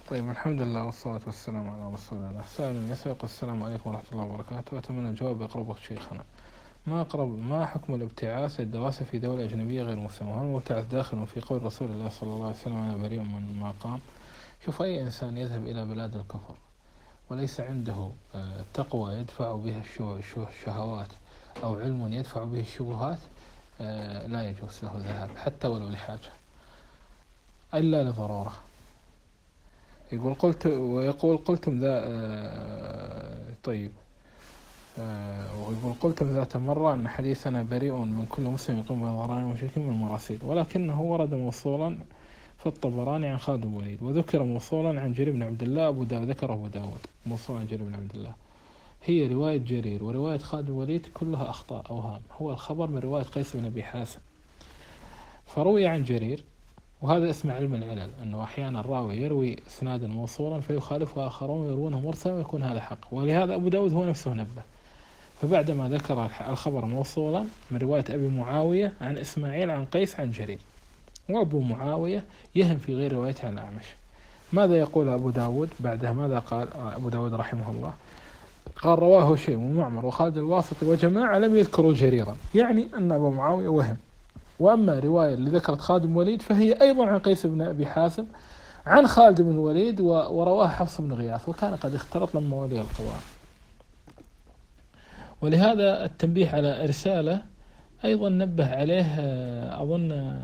طيب، الحمد لله والصلاة والسلام على رسول الله. سائل يسأل: السلام عليكم ورحمة الله وبركاته، أتمنى الجواب يقربه شيخنا. ما حكم الابتعاث للدراسة في دولة أجنبية غير مسلمة؟ هل الابتعاث داخل في قول رسول الله صلى الله عليه وسلم: أنا بريء من ما قام؟ شوف، أي إنسان يذهب إلى بلاد الكفر وليس عنده تقوى يدفع بها الشهوات، أو علم يدفع به الشبهات، لا يجوز له الذهاب حتى ولو لحاجة، إلا لضرورة. ويقول قلتم ذا طيب. ويقول قلتم ذات مرة أن حديثنا بريء من كل مسلم يقوم بضرائب المشركين من المراسيل، ولكنه ورد موصولا في الطبراني عن خالد بن الوليد، وذكر موصولا عن جرير بن عبد الله. ذكره أبو داود موصولا عن جرير بن عبد الله. هي رواية جرير ورواية خالد بن الوليد كلها أخطاء أوهام. هو الخبر من رواية قيس بن أبي حازم، فروي عن جرير، وهذا اسم علم العلل، أنه أحيانا الراوي يروي إسنادا موصولا فيخالفه آخرون ويروونه مرسلا ويكون هذا حق، ولهذا أبو داود هو نفسه نبه. فبعدما ذكر الخبر موصولا من رواية أبي معاوية عن إسماعيل عن قيس عن جرير، وأبو معاوية يهم في غير روايته عن الأعمش، ماذا يقول أبو داود بعدها؟ ماذا قال أبو داود رحمه الله؟ قال: رواه هشيم ومعمر وخالد الواسطي وجماعة لم يذكروا جريرا، يعني أن أبو معاوية وهم. وأما رواية اللي ذكرت خالد بن الوليد فهي أيضا عن قيس بن أبي حازم عن خالد بن الوليد، ورواها حفص بن غياث، وكان قد اختلط لما ولي القضاء. ولهذا التنبيه على إرساله أيضا نبه عليه أظن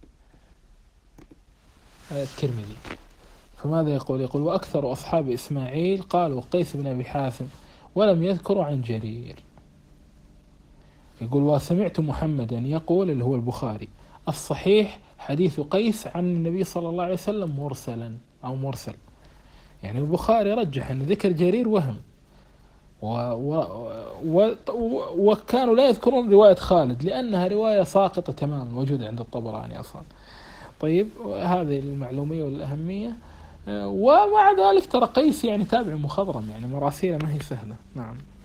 الترمذي. فماذا يقول؟ وأكثر أصحاب إسماعيل قالوا قيس بن أبي حازم ولم يذكروا عن جرير. يقول: وسمعت محمدا يقول، اللي هو البخاري: الصحيح حديث قيس عن النبي صلى الله عليه وسلم مرسلا أو مرسل. يعني البخاري رجح أن ذكر جرير وهم، وكانوا لا يذكرون رواية خالد لأنها رواية ساقطة تماما موجودة عند الطبراني أصلا. طيب، هذه المعلومية والأهمية. ومع ذلك ترى قيس يعني تابع مخضرم، يعني مراسيله ما هي سهلة. نعم.